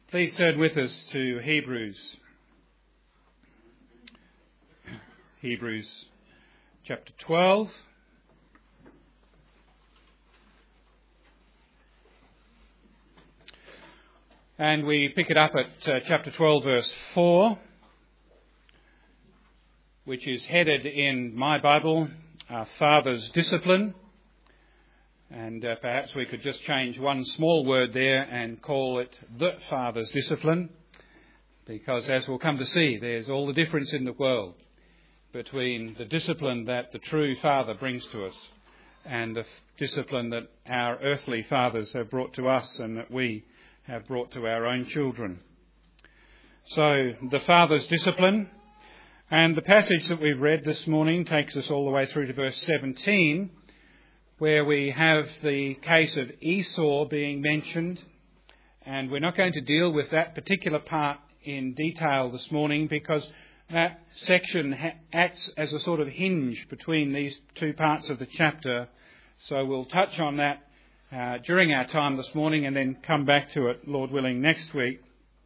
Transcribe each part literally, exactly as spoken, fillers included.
Please turn with us to Hebrews. Hebrews chapter twelve. And we pick it up at uh, chapter twelve, verse four, which is headed in my Bible, Our Father's Discipline. And uh, perhaps we could just change one small word there and call it the Father's Discipline, because as we'll come to see, there's all the difference in the world between the discipline that the true Father brings to us and the f- discipline that our earthly fathers have brought to us and that we have brought to our own children. So, the Father's discipline, and the passage that we've read this morning takes us all the way through to verse seventeen, where we have the case of Esau being mentioned, and we're not going to deal with that particular part in detail this morning because that section ha- acts as a sort of hinge between these two parts of the chapter. So we'll touch on that uh, during our time this morning and then come back to it, Lord willing, next week.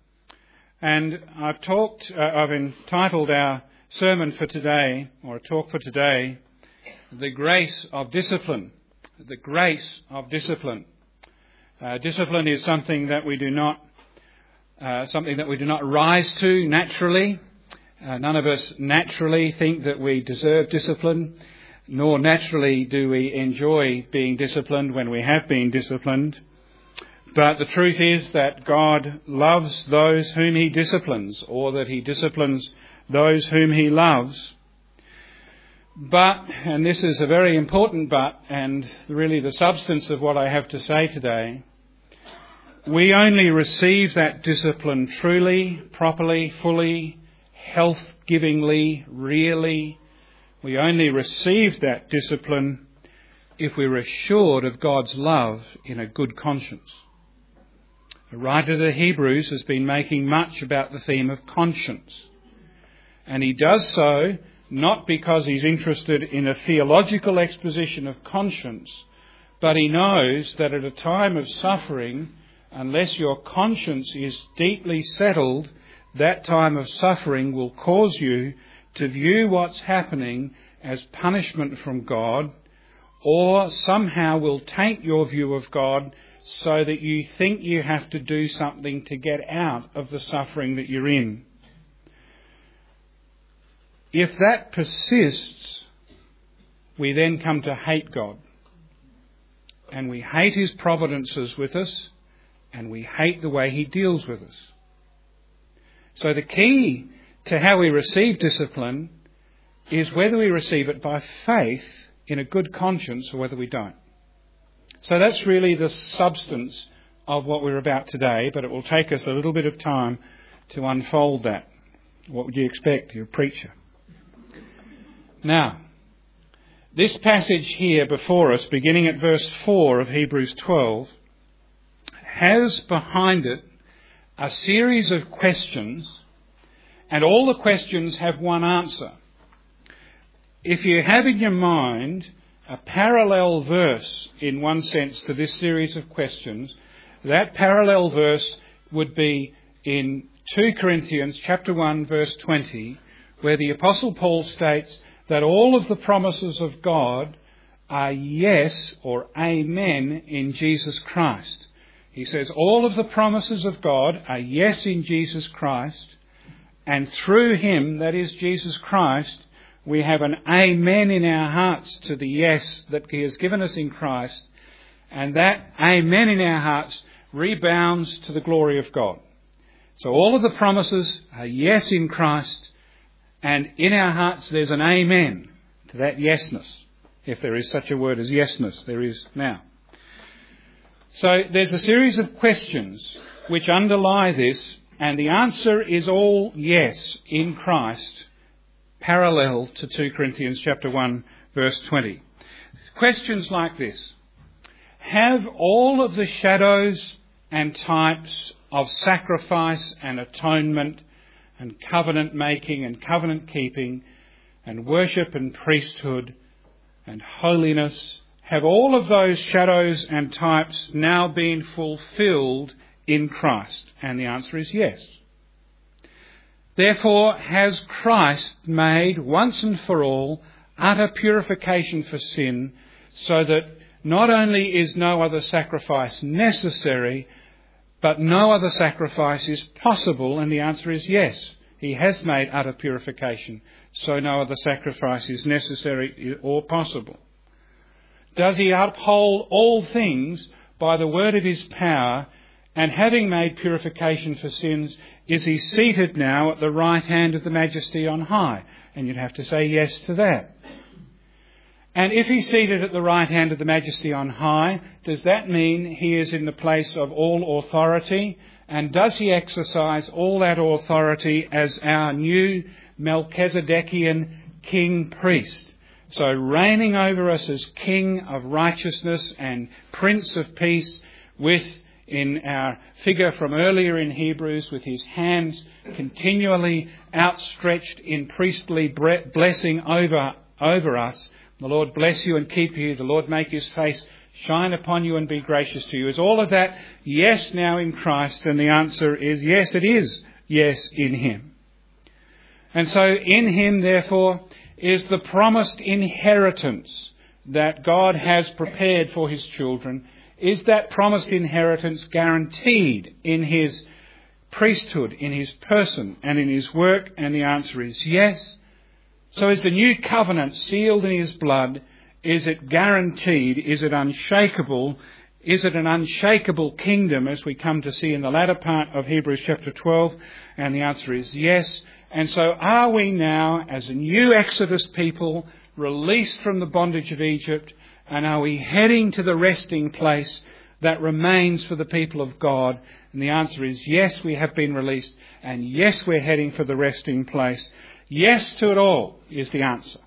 And I've talked, uh, I've entitled our sermon for today, or a talk for today, The Grace of Discipline. The grace of discipline. Uh, discipline is something that we do not, uh, something that we do not rise to naturally. Uh, none of us naturally think that we deserve discipline, nor naturally do we enjoy being disciplined when we have been disciplined. But the truth is that God loves those whom He disciplines, or that He disciplines those whom He loves. But, and this is a very important but, and really the substance of what I have to say today, we only receive that discipline truly, properly, fully, health-givingly, really. We only receive that discipline if we're assured of God's love in a good conscience. The writer of the Hebrews has been making much about the theme of conscience. And he does so not because he's interested in a theological exposition of conscience, but he knows that at a time of suffering, unless your conscience is deeply settled, that time of suffering will cause you to view what's happening as punishment from God, or somehow will taint your view of God so that you think you have to do something to get out of the suffering that you're in. If that persists, we then come to hate God. And we hate His providences with us, and we hate the way He deals with us. So the key to how we receive discipline is whether we receive it by faith in a good conscience or whether we don't. So that's really the substance of what we're about today, but it will take us a little bit of time to unfold that. What would you expect? You're a preacher. Now, this passage here before us, beginning at verse four of Hebrews twelve, has behind it a series of questions, and all the questions have one answer. If you have in your mind a parallel verse, in one sense, to this series of questions, that parallel verse would be in two Corinthians chapter one, verse twenty, where the Apostle Paul states that all of the promises of God are yes or amen in Jesus Christ. He says all of the promises of God are yes in Jesus Christ, and through Him, that is Jesus Christ, we have an amen in our hearts to the yes that He has given us in Christ, and that amen in our hearts rebounds to the glory of God. So all of the promises are yes in Christ, and in our hearts there's an amen to that yesness, if there is such a word as yesness. There is now. So there's a series of questions which underlie this, and the answer is all yes in Christ, parallel to two Corinthians chapter one, verse twenty. Questions like this: have all of the shadows and types of sacrifice and atonement and covenant making and covenant keeping and worship and priesthood and holiness, have all of those shadows and types now been fulfilled in Christ? And the answer is yes. Therefore, has Christ made once and for all utter purification for sin, so that not only is no other sacrifice necessary, but no other sacrifice is possible? And the answer is yes. He has made utter purification, so no other sacrifice is necessary or possible. Does he uphold all things by the word of his power, and having made purification for sins, is he seated now at the right hand of the Majesty on high? And you'd have to say yes to that. And if he's seated at the right hand of the Majesty on high, does that mean he is in the place of all authority? And does he exercise all that authority as our new Melchizedekian king priest? So reigning over us as King of righteousness and Prince of peace, with, in our figure from earlier in Hebrews, with his hands continually outstretched in priestly blessing over, over us. The Lord bless you and keep you. The Lord make his face shine upon you and be gracious to you. Is all of that yes now in Christ? And the answer is yes, it is yes in him. And so in him, therefore, is the promised inheritance that God has prepared for his children. Is that promised inheritance guaranteed in his priesthood, in his person and in his work? And the answer is yes. So is the new covenant sealed in his blood? Is it guaranteed? Is it unshakable? Is it an unshakable kingdom, as we come to see in the latter part of Hebrews chapter twelve? And the answer is yes. And so are we now, as a new Exodus people, released from the bondage of Egypt, and are we heading to the resting place that remains for the people of God? And the answer is yes, we have been released, and yes, we're heading for the resting place. Yes to it all is the answer.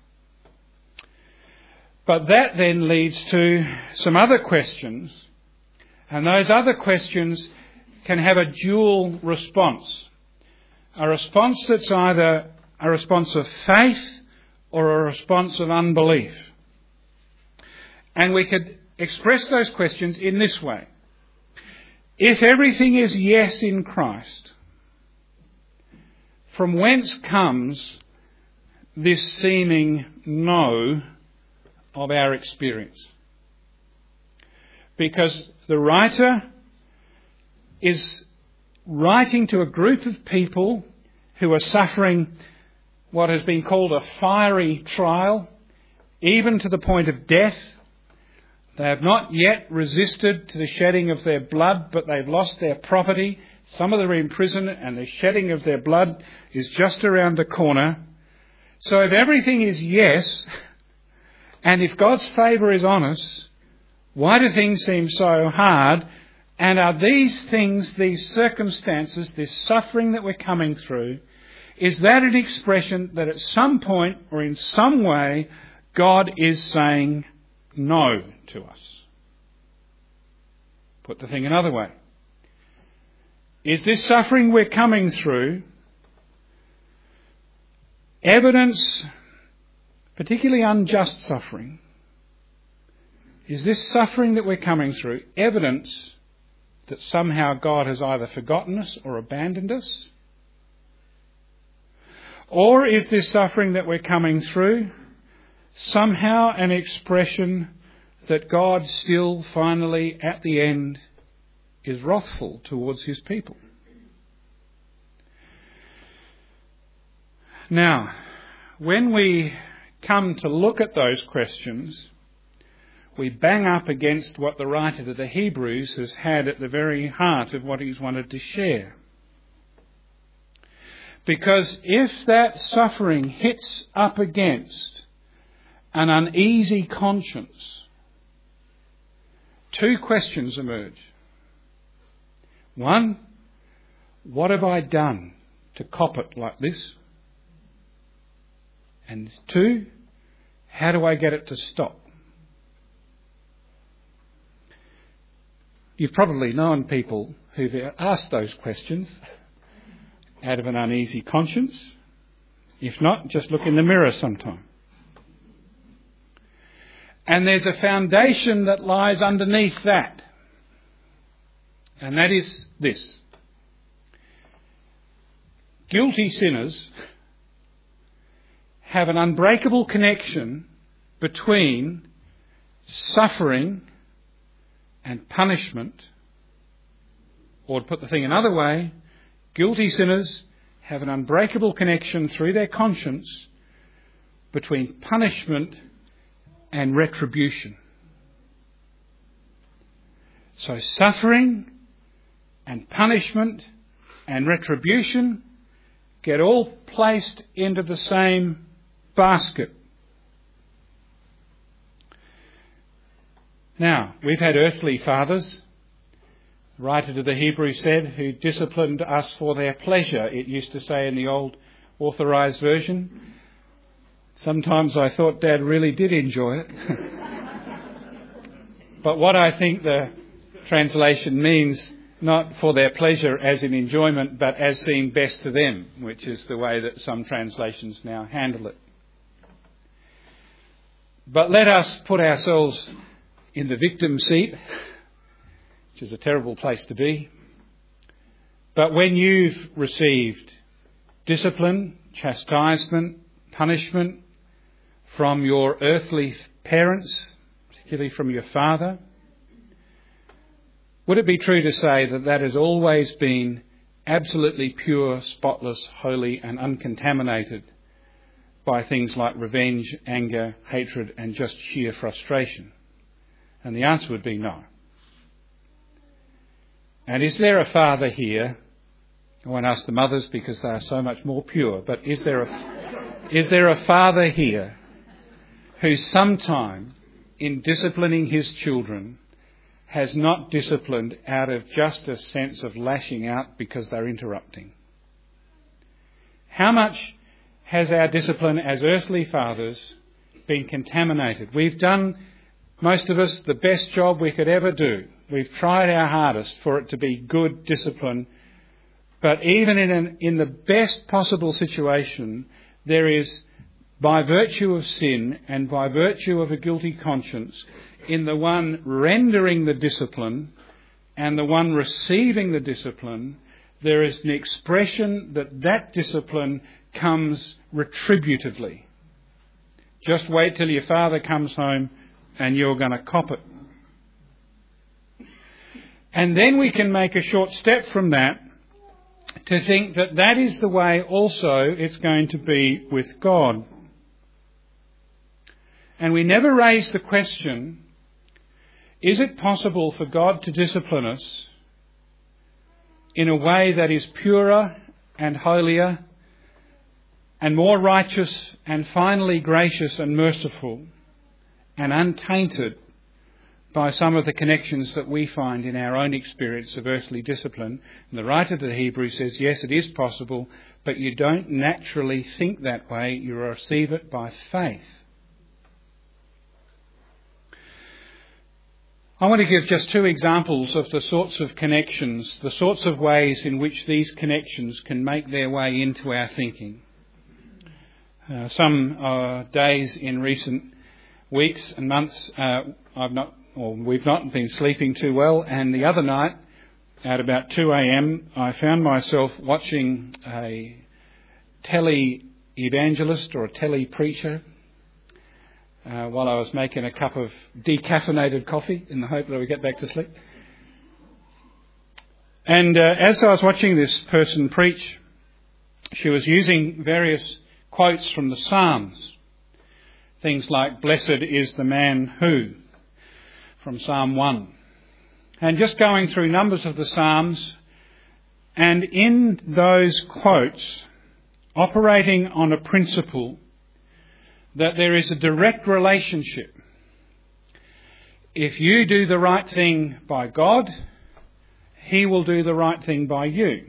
But that then leads to some other questions, and those other questions can have a dual response. A response that's either a response of faith or a response of unbelief. And we could express those questions in this way. If everything is yes in Christ, from whence comes this seeming no of our experience? Because the writer is writing to a group of people who are suffering what has been called a fiery trial, even to the point of death. They have not yet resisted to the shedding of their blood, but they've lost their property. Some of them are in prison, and the shedding of their blood is just around the corner. So if everything is yes, and if God's favour is on us, why do things seem so hard? And are these things, these circumstances, this suffering that we're coming through, is that an expression that at some point or in some way God is saying no to us? Put the thing another way. Is this suffering we're coming through evidence, particularly unjust suffering, is this suffering that we're coming through evidence that somehow God has either forgotten us or abandoned us? Or is this suffering that we're coming through somehow an expression that God still finally at the end is wrathful towards his people? Now, when we come to look at those questions, we bang up against what the writer to the Hebrews has had at the very heart of what he's wanted to share. Because if that suffering hits up against an uneasy conscience, two questions emerge. One, what have I done to cop it like this? And two, how do I get it to stop? You've probably known people who've asked those questions out of an uneasy conscience. If not, just look in the mirror sometime. And there's a foundation that lies underneath that. and that is this. Guilty sinners have an unbreakable connection between suffering and punishment. Or to put the thing another way, guilty sinners have an unbreakable connection through their conscience between punishment and retribution. So suffering and punishment and retribution get all placed into the same basket. Now, we've had earthly fathers, the writer to the Hebrews said, who disciplined us for their pleasure, it used to say in the old authorised version. Sometimes I thought Dad really did enjoy it. But what I think the translation means, not for their pleasure as in enjoyment, but as seemed best to them, which is the way that some translations now handle it. But let us put ourselves in the victim seat, which is a terrible place to be. But when you've received discipline, chastisement, punishment from your earthly parents, particularly from your father, would it be true to say that that has always been absolutely pure, spotless, holy and uncontaminated by things like revenge, anger, hatred and just sheer frustration? And the answer would be no. And is there a father here? I won't ask the mothers because they are so much more pure, but is there a, is there a father here who sometime in disciplining his children has not disciplined out of just a sense of lashing out because they're interrupting? How much has our discipline as earthly fathers been contaminated? We've done, most of us, the best job we could ever do. We've tried our hardest for it to be good discipline. But even in, an, in the best possible situation, there is, by virtue of sin and by virtue of a guilty conscience, in the one rendering the discipline and the one receiving the discipline, there is an expression that that discipline comes retributively. Just wait till your father comes home and you're going to cop it. And then we can make a short step from that to think that that is the way also it's going to be with God. And we never raise the question, is it possible for God to discipline us in a way that is purer and holier and more righteous and finally gracious and merciful and untainted by some of the connections that we find in our own experience of earthly discipline? And the writer to the Hebrews says, yes, it is possible, but you don't naturally think that way. You receive it by faith. I want to give just two examples of the sorts of connections, the sorts of ways in which these connections can make their way into our thinking. Uh, some uh, days in recent weeks and months, uh, I've not Or we've not been sleeping too well, and the other night at about two a.m. I found myself watching a tele-evangelist or a tele-preacher uh, while I was making a cup of decaffeinated coffee in the hope that I would get back to sleep. And uh, as I was watching this person preach, she was using various quotes from the Psalms. Things like, "Blessed is the man who," from Psalm one. And just going through numbers of the Psalms, and in those quotes, operating on a principle that there is a direct relationship. If you do the right thing by God, He will do the right thing by you.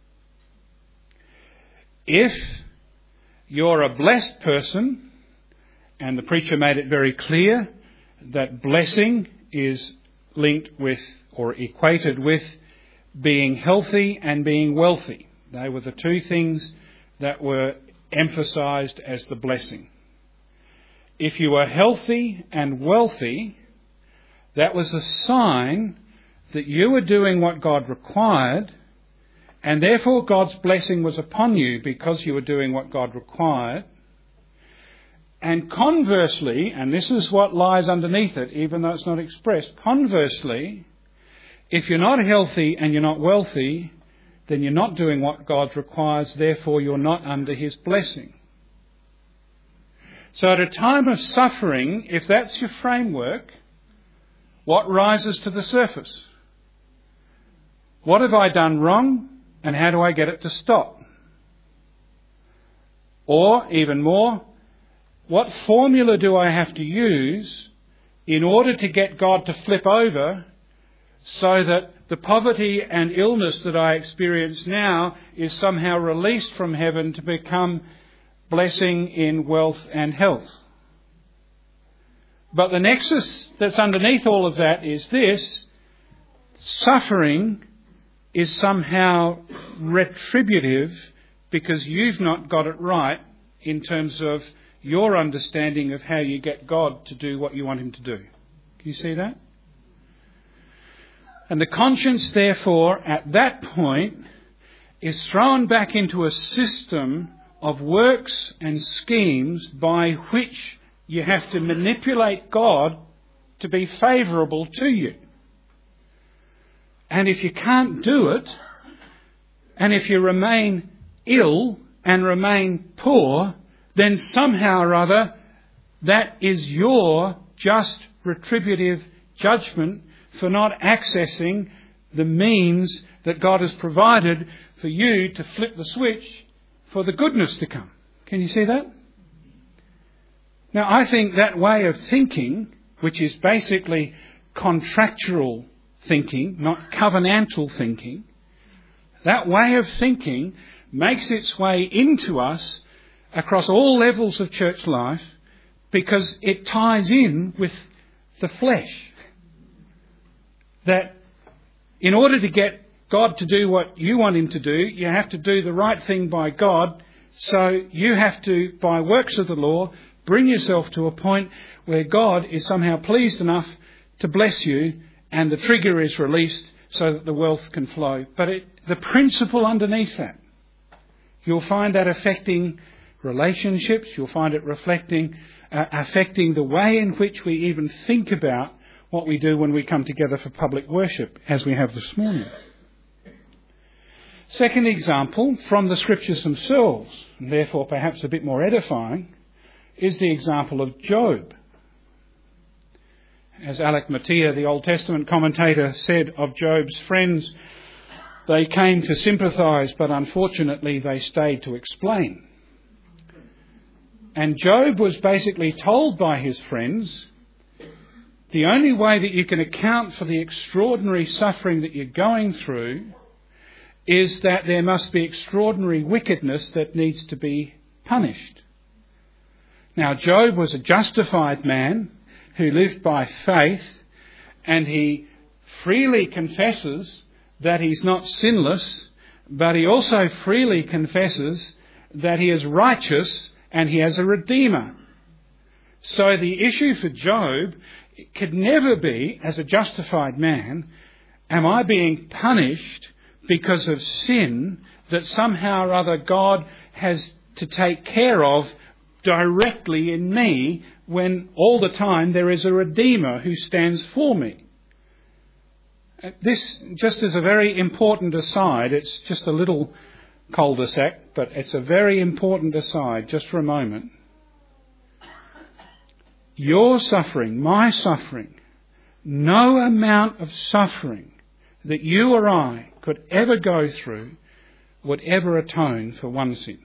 If you're a blessed person, and the preacher made it very clear that blessing is linked with or equated with being healthy and being wealthy. They were the two things that were emphasised as the blessing. If you were healthy and wealthy, that was a sign that you were doing what God required, and therefore God's blessing was upon you because you were doing what God required. And conversely, and this is what lies underneath it, even though it's not expressed, conversely, if you're not healthy and you're not wealthy, then you're not doing what God requires, therefore you're not under his blessing. So at a time of suffering, if that's your framework, what rises to the surface? What have I done wrong, and how do I get it to stop? Or, even more, what formula do I have to use in order to get God to flip over so that the poverty and illness that I experience now is somehow released from heaven to become blessing in wealth and health? But the nexus that's underneath all of that is this: suffering is somehow retributive because you've not got it right in terms of your understanding of how you get God to do what you want him to do. Can you see that? And the conscience, therefore, at that point, is thrown back into a system of works and schemes by which you have to manipulate God to be favourable to you. And if you can't do it, and if you remain ill and remain poor, then somehow or other that is your just retributive judgment for not accessing the means that God has provided for you to flip the switch for the goodness to come. Can you see that? Now, I think that way of thinking, which is basically contractual thinking, not covenantal thinking, that way of thinking makes its way into us across all levels of church life because it ties in with the flesh. That in order to get God to do what you want him to do, you have to do the right thing by God. So you have to, by works of the law, bring yourself to a point where God is somehow pleased enough to bless you and the trigger is released so that the wealth can flow. But it, the principle underneath that, you'll find that affecting relationships. You'll find it reflecting, uh, affecting the way in which we even think about what we do when we come together for public worship, as we have this morning. Second example, from the scriptures themselves, and therefore perhaps a bit more edifying, is the example of Job. As Alec Mattia, the Old Testament commentator, said of Job's friends, they came to sympathise, but unfortunately they stayed to explain. And Job was basically told by his friends, the only way that you can account for the extraordinary suffering that you're going through is that there must be extraordinary wickedness that needs to be punished. Now, Job was a justified man who lived by faith, and he freely confesses that he's not sinless, but he also freely confesses that he is righteous and he has a Redeemer. So the issue for Job could never be, as a justified man, am I being punished because of sin that somehow or other God has to take care of directly in me, when all the time there is a Redeemer who stands for me. This, just as a very important aside, it's just a little cul-de-sac, but it's a very important aside, just for a moment. Your suffering, my suffering, no amount of suffering that you or I could ever go through would ever atone for one sin.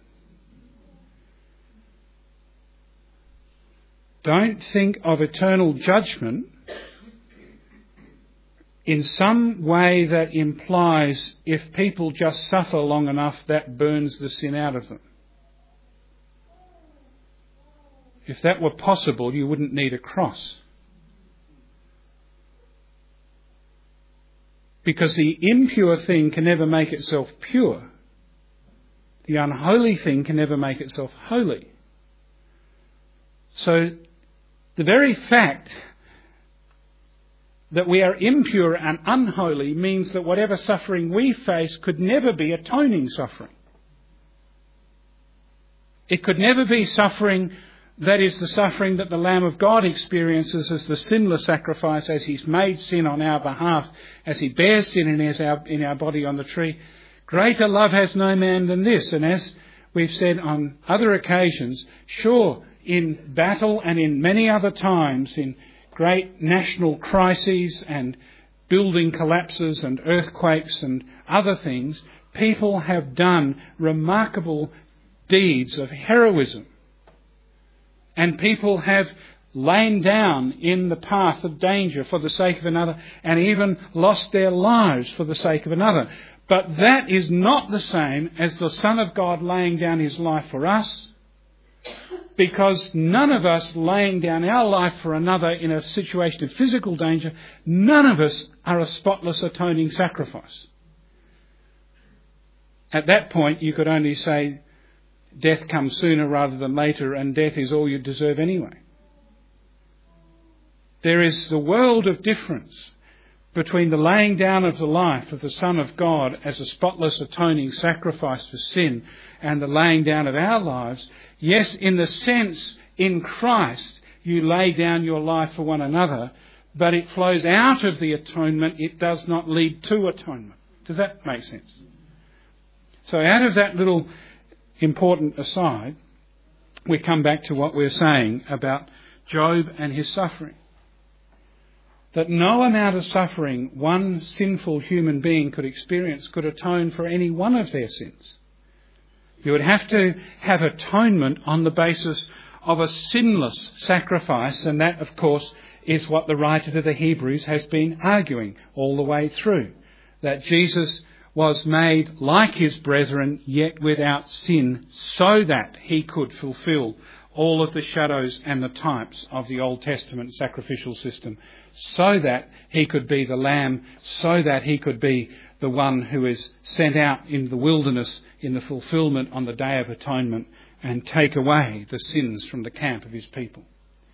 Don't think of eternal judgment in some way that implies if people just suffer long enough, that burns the sin out of them. If that were possible, you wouldn't need a cross. Because the impure thing can never make itself pure. The unholy thing can never make itself holy. So the very fact that we are impure and unholy means that whatever suffering we face could never be atoning suffering. It could never be suffering that is the suffering that the Lamb of God experiences as the sinless sacrifice, as he's made sin on our behalf, as he bears sin in our, in our body on the tree. Greater love has no man than this. And as we've said on other occasions, sure, in battle and in many other times, in great national crises and building collapses and earthquakes and other things, people have done remarkable deeds of heroism. And people have lain down in the path of danger for the sake of another and even lost their lives for the sake of another. But that is not the same as the Son of God laying down his life for us, because none of us laying down our life for another in a situation of physical danger, none of us are a spotless atoning sacrifice. At that point, you could only say, death comes sooner rather than later, and death is all you deserve anyway. There is the world of difference between the laying down of the life of the Son of God as a spotless atoning sacrifice for sin and the laying down of our lives. Yes, in the sense, in Christ, you lay down your life for one another, but it flows out of the atonement. It does not lead to atonement. Does that make sense? So out of that little important aside, we come back to what we're saying about Job and his suffering. That no amount of suffering one sinful human being could experience could atone for any one of their sins. You would have to have atonement on the basis of a sinless sacrifice, and that, of course, is what the writer to the Hebrews has been arguing all the way through. That Jesus was made like his brethren, yet without sin, so that he could fulfill all of the shadows and the types of the Old Testament sacrificial system, so that he could be the Lamb, so that he could be the one who is sent out in the wilderness in the fulfilment on the Day of Atonement and take away the sins from the camp of his people.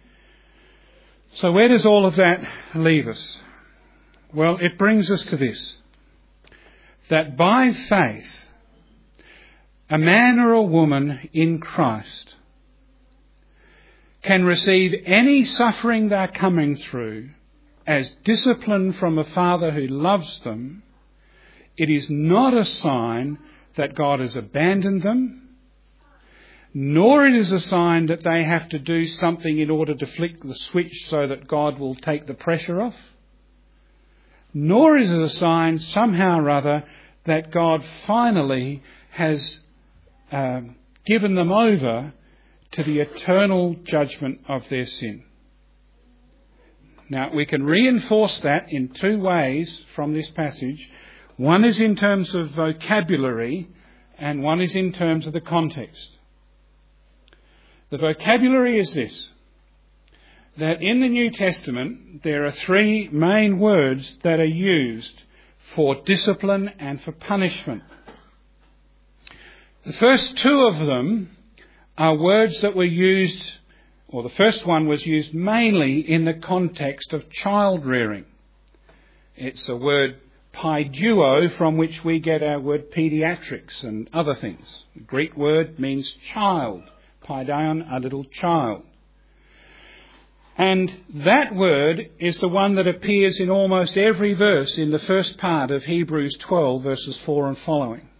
So where does all of that leave us? Well, it brings us to this, that by faith, a man or a woman in Christ can receive any suffering they're coming through as discipline from a Father who loves them. It is not a sign that God has abandoned them, nor it is a sign that they have to do something in order to flick the switch so that God will take the pressure off, nor is it a sign somehow or other that God finally has uh, given them over to the eternal judgment of their sin. Now, we can reinforce that in two ways from this passage. One is in terms of vocabulary, and one is in terms of the context. The vocabulary is this, that in the New Testament there are three main words that are used for discipline and for punishment. The first two of them are words that were used, or the first one was used mainly in the context of child rearing. It's the word paiduo, from which we get our word paediatrics and other things. The Greek word means child. Paidion, a little child. And that word is the one that appears in almost every verse in the first part of Hebrews twelve, verses four and following.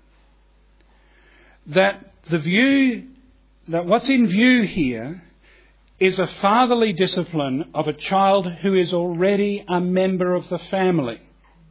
That the view, that what's in view here is a fatherly discipline of a child who is already a member of the family.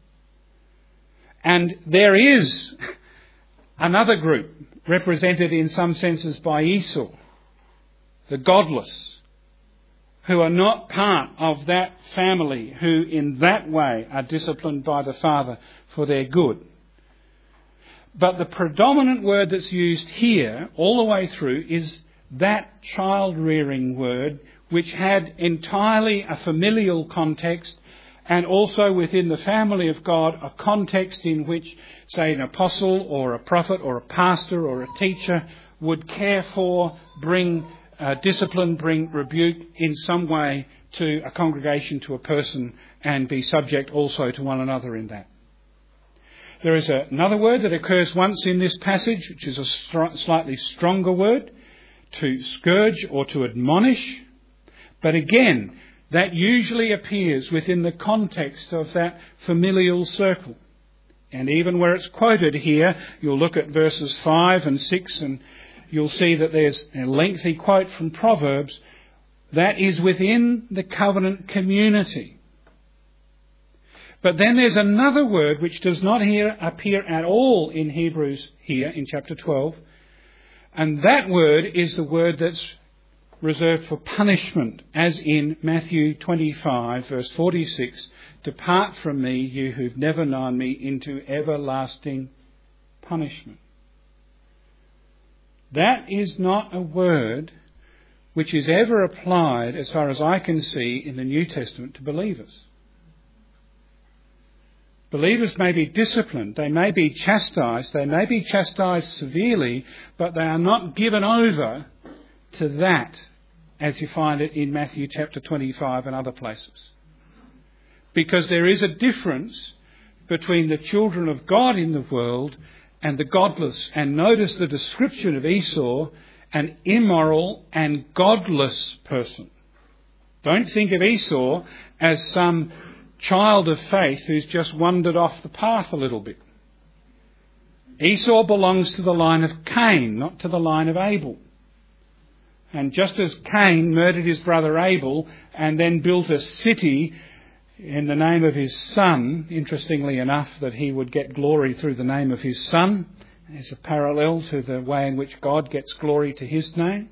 And there is another group represented in some senses by Esau, the godless, who are not part of that family, who in that way are disciplined by the Father for their good. But the predominant word that's used here all the way through is that child-rearing word, which had entirely a familial context, and also within the family of God, a context in which, say, an apostle or a prophet or a pastor or a teacher would care for, bring uh, discipline, bring rebuke in some way to a congregation, to a person, and be subject also to one another in that. There is a, another word that occurs once in this passage, which is a str- slightly stronger word, to scourge or to admonish. But again, that usually appears within the context of that familial circle. And even where it's quoted here, you'll look at verses five and six and you'll see that there's a lengthy quote from Proverbs that is within the covenant community. But then there's another word which does not here appear at all in Hebrews here in chapter twelve. And that word is the word that's reserved for punishment, as in Matthew twenty-five, verse forty-six, "Depart from me, you who've never known me, into everlasting punishment." That is not a word which is ever applied, as far as I can see, in the New Testament to believers. Believers may be disciplined, they may be chastised, they may be chastised severely, but they are not given over to that, as you find it in Matthew chapter twenty-five and other places. Because there is a difference between the children of God in the world and the godless. And notice the description of Esau, an immoral and godless person. Don't think of Esau as some child of faith who's just wandered off the path a little bit. Esau belongs to the line of Cain, not to the line of Abel. And just as Cain murdered his brother Abel and then built a city in the name of his son, interestingly enough that he would get glory through the name of his son, as a parallel to the way in which God gets glory to his name.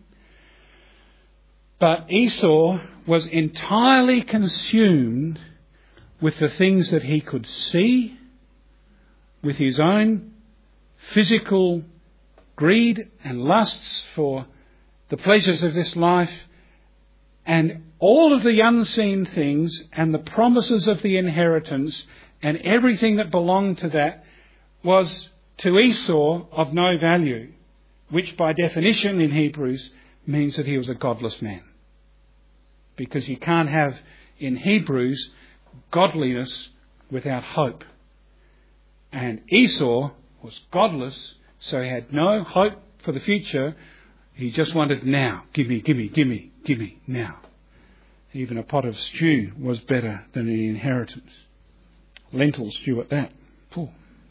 But Esau was entirely consumed with the things that he could see, with his own physical greed and lusts for the pleasures of this life, and all of the unseen things and the promises of the inheritance and everything that belonged to that was to Esau of no value, which by definition in Hebrews means that he was a godless man. Because you can't have in Hebrews godliness without hope. And Esau was godless, so he had no hope for the future. He just wanted now. Give me, give me, give me, give me, now. Even a pot of stew was better than an inheritance. Lentil stew at that. Poor.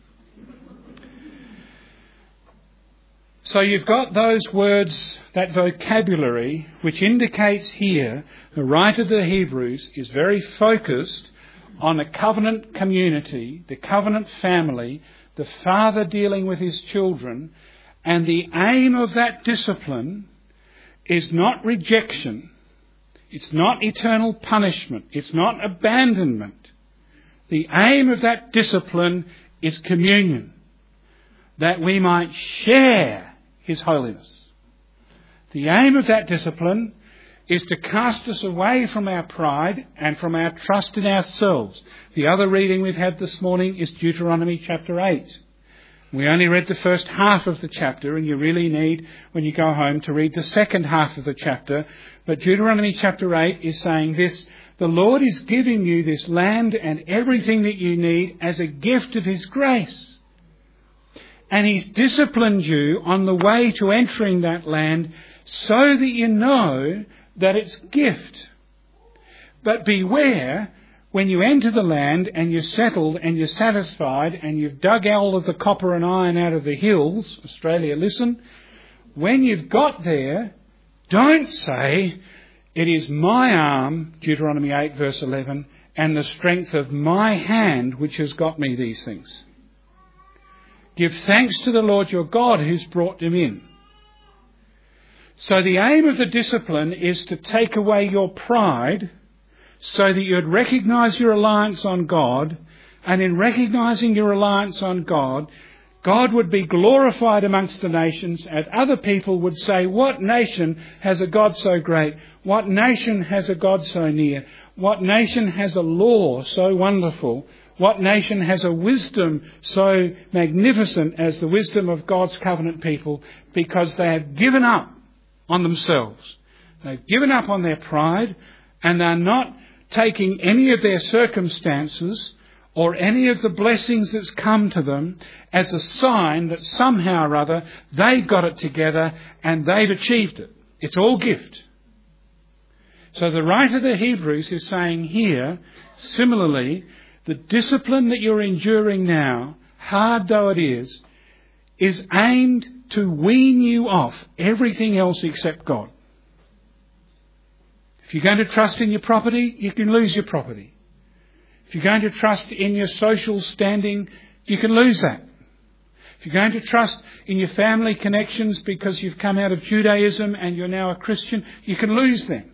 So you've got those words, that vocabulary, which indicates here the writer of the Hebrews is very focused on a covenant community, the covenant family, the father dealing with his children, and the aim of that discipline is not rejection, it's not eternal punishment, it's not abandonment. The aim of that discipline is communion, that we might share his holiness. The aim of that discipline is to cast us away from our pride and from our trust in ourselves. The other reading we've had this morning is Deuteronomy chapter eight. We only read the first half of the chapter, and you really need, when you go home, to read the second half of the chapter. But Deuteronomy chapter eight is saying this: the Lord is giving you this land and everything that you need as a gift of his grace. And he's disciplined you on the way to entering that land so that you know that it's gift. But beware, when you enter the land and you're settled and you're satisfied and you've dug all of the copper and iron out of the hills, Australia, listen, when you've got there, don't say, it is my arm, Deuteronomy eight verse eleven, and the strength of my hand which has got me these things. Give thanks to the Lord your God who's brought them in. So the aim of the discipline is to take away your pride so that you'd recognise your reliance on God, and in recognising your reliance on God, God would be glorified amongst the nations, and other people would say, what nation has a God so great? What nation has a God so near? What nation has a law so wonderful? What nation has a wisdom so magnificent as the wisdom of God's covenant people? Because they have given up on themselves. They've given up on their pride, And they're not taking any of their circumstances or any of the blessings that's come to them as a sign that somehow or other they've got it together and they've achieved it. It's all gift. So the writer of the Hebrews is saying here, similarly, the discipline that you're enduring now, hard though it is, is aimed to wean you off everything else except God. If you're going to trust in your property, you can lose your property. If you're going to trust in your social standing, you can lose that. If you're going to trust in your family connections because you've come out of Judaism and you're now a Christian, you can lose them.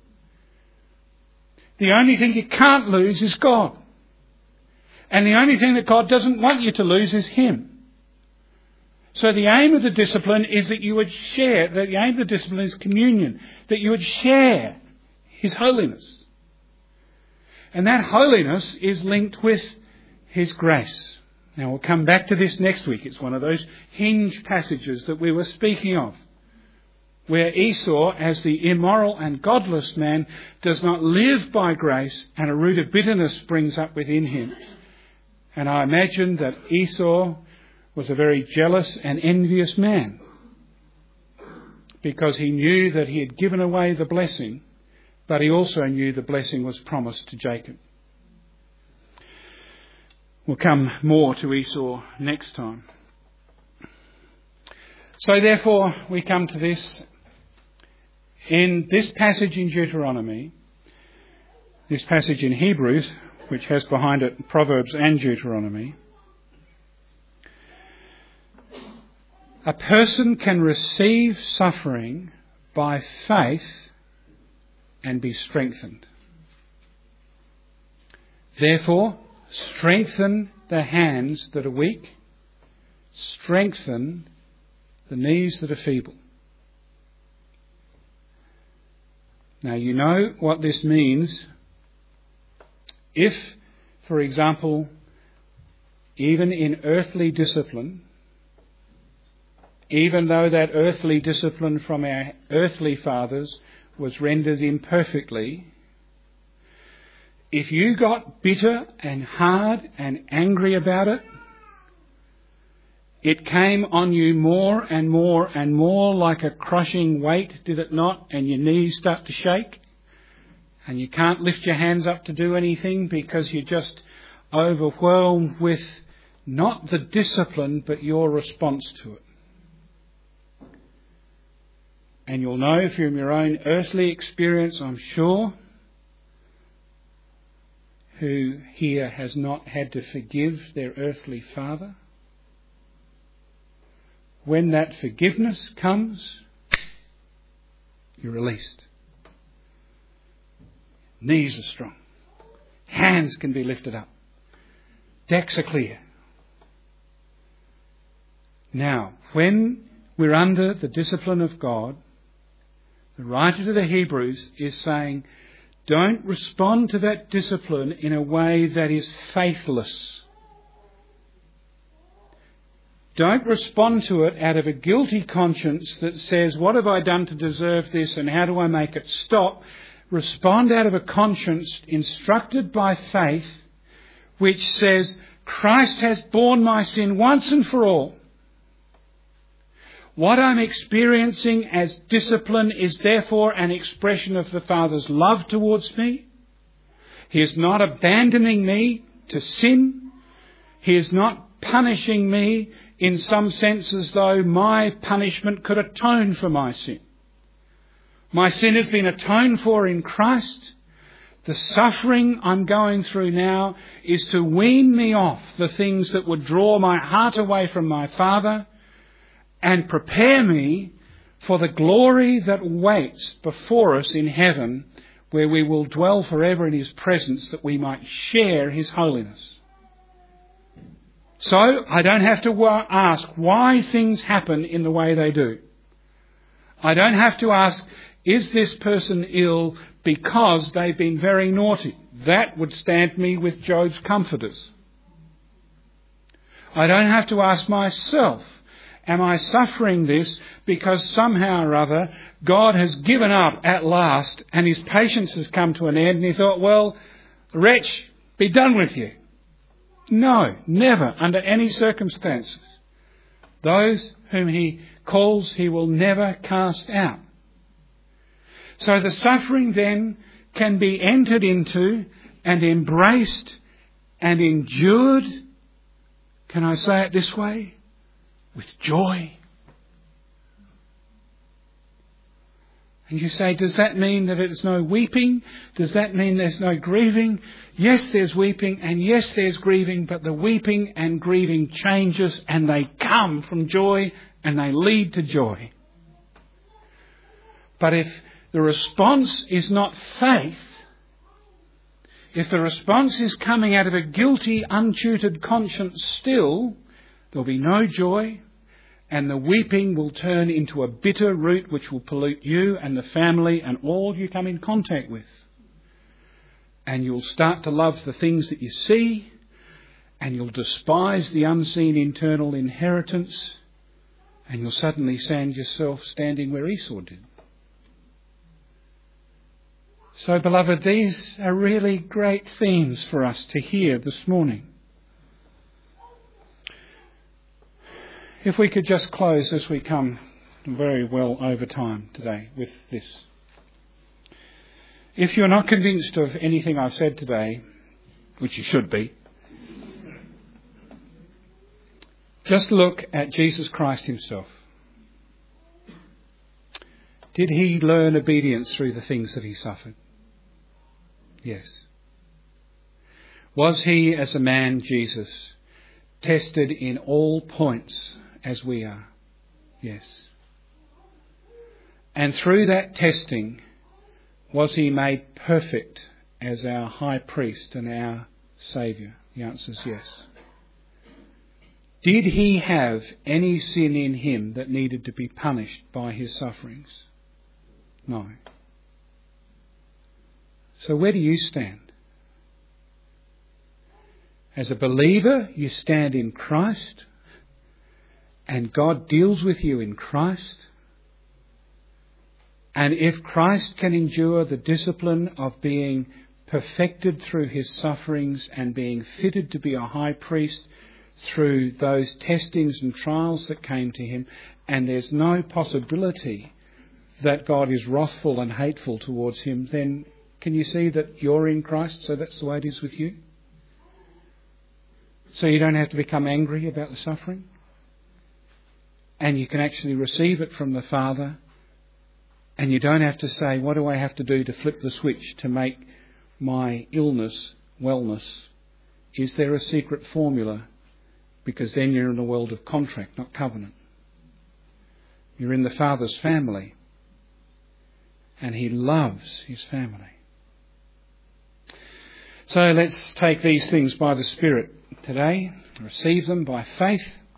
The only thing you can't lose is God. And the only thing that God doesn't want you to lose is Him. So the aim of the discipline is that you would share, that the aim of the discipline is communion, that you would share His holiness. And that holiness is linked with His grace. Now we'll come back to this next week. It's one of those hinge passages that we were speaking of, where Esau, as the immoral and godless man, does not live by grace, and a root of bitterness springs up within him. And I imagine that Esau was a very jealous and envious man, because he knew that he had given away the blessing, but he also knew the blessing was promised to Jacob. We'll come more to Esau next time. So therefore, we come to this. In this passage in Deuteronomy, this passage in Hebrews, which has behind it Proverbs and Deuteronomy, a person can receive suffering by faith and be strengthened. Therefore, strengthen the hands that are weak, strengthen the knees that are feeble. Now, you know what this means. If, for example, even in earthly discipline, even though that earthly discipline from our earthly fathers was rendered imperfectly, if you got bitter and hard and angry about it, it came on you more and more and more like a crushing weight, did it not? And your knees start to shake and you can't lift your hands up to do anything because you're just overwhelmed with not the discipline but your response to it. And you'll know from your own earthly experience, I'm sure, who here has not had to forgive their earthly father. When that forgiveness comes, you're released. Knees are strong. Hands can be lifted up. Decks are clear. Now, when we're under the discipline of God, the writer to the Hebrews is saying, don't respond to that discipline in a way that is faithless. Don't respond to it out of a guilty conscience that says, what have I done to deserve this and how do I make it stop? Respond out of a conscience instructed by faith, which says, Christ has borne my sin once and for all. What I'm experiencing as discipline is therefore an expression of the Father's love towards me. He is not abandoning me to sin. He is not punishing me in some sense as though my punishment could atone for my sin. My sin has been atoned for in Christ. The suffering I'm going through now is to wean me off the things that would draw my heart away from my Father and prepare me for the glory that waits before us in heaven, where we will dwell forever in His presence, that we might share His holiness. So I don't have to ask why things happen in the way they do. I don't have to ask, is this person ill because they've been very naughty? That would stand me with Job's comforters. I don't have to ask myself, Am I suffering this because somehow or other God has given up at last and his patience has come to an end and he thought, well, wretch, be done with you? No, never, under any circumstances. Those whom he calls, he will never cast out. So the suffering then can be entered into and embraced and endured, can I say it this way, with joy. And you say, does that mean that there's no weeping? Does that mean there's no grieving? Yes, there's weeping and yes, there's grieving, but the weeping and grieving changes and they come from joy and they lead to joy. But if the response is not faith, if the response is coming out of a guilty, untutored conscience still, there'll be no joy, and the weeping will turn into a bitter root which will pollute you and the family and all you come in contact with. And you'll start to love the things that you see, and you'll despise the unseen internal inheritance, and you'll suddenly find yourself standing where Esau did. So, beloved, these are really great themes for us to hear this morning. If we could just close as we come very well over time today with this. If you're not convinced of anything I've said today, which you should be, just look at Jesus Christ himself. Did he learn obedience through the things that he suffered? Yes. Was he, as a man, Jesus, tested in all points as we are? Yes. And through that testing, was he made perfect as our high priest and our Saviour? The answer is yes. Did he have any sin in him that needed to be punished by his sufferings? No. So where do you stand? As a believer, you stand in Christ, and God deals with you in Christ. And if Christ can endure the discipline of being perfected through his sufferings and being fitted to be a high priest through those testings and trials that came to him, and there's no possibility that God is wrathful and hateful towards him, then can you see that you're in Christ, so that's the way it is with you? So you don't have to become angry about the suffering. And you can actually receive it from the Father. And you don't have to say, what do I have to do to flip the switch to make my illness wellness? Is there a secret formula? Because then you're in a world of contract, not covenant. You're in the Father's family. And he loves his family. So let's take these things by the Spirit today, receive them by faith,